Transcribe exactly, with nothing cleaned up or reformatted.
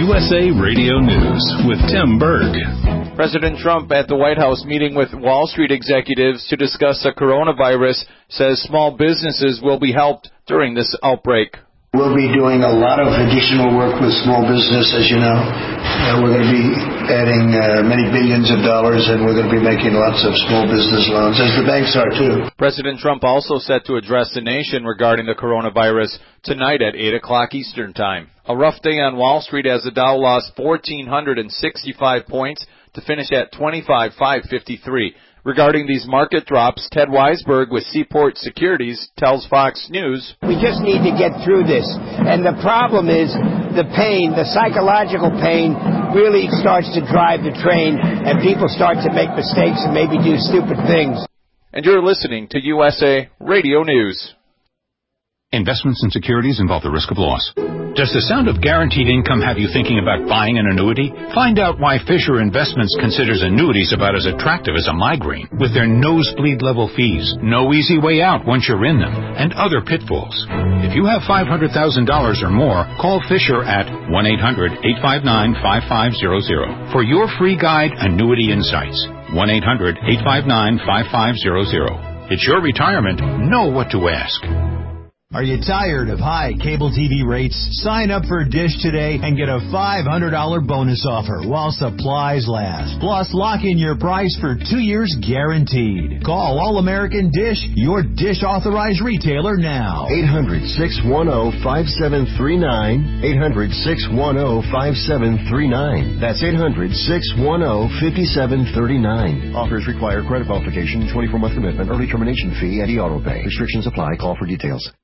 U S A Radio News with Tim Berg. President Trump at the White House meeting with Wall Street executives to discuss the coronavirus says small businesses will be helped during this outbreak. We'll be doing a lot of additional work with small business, as you know. Uh, we're going to be adding uh, many billions of dollars, and we're going to be making lots of small business loans, as the banks are too. President Trump also set to address the nation regarding the coronavirus tonight at eight o'clock Eastern Time. A rough day on Wall Street as the Dow lost one thousand four hundred sixty-five points to finish at twenty-five thousand five hundred fifty-three. Regarding these market drops, Ted Weisberg with Seaport Securities tells Fox News, "We just need to get through this. And the problem is the pain, the psychological pain really starts to drive the train, and people start to make mistakes and maybe do stupid things." And you're listening to U S A Radio News. Investments in securities involve the risk of loss. Does the sound of guaranteed income have you thinking about buying an annuity? Find out why Fisher Investments considers annuities about as attractive as a migraine, with their nosebleed level fees, no easy way out once you're in them, and other pitfalls. If you have five hundred thousand dollars or more, call Fisher at one eight hundred, eight five nine, five five zero zero for your free guide, Annuity Insights. one eight hundred, eight five nine, five five zero zero. It's your retirement. Know what to ask. Are you tired of high cable T V rates? Sign up for Dish today and get a five hundred dollars bonus offer while supplies last. Plus, lock in your price for two years guaranteed. Call All-American Dish, your Dish authorized retailer now. eight hundred, six one zero, five seven three nine. eight hundred, six one zero, five seven three nine. That's eight hundred, six one zero, five seven three nine. Offers require credit qualification, twenty-four month commitment, early termination fee, and e-auto pay. Restrictions apply. Call for details.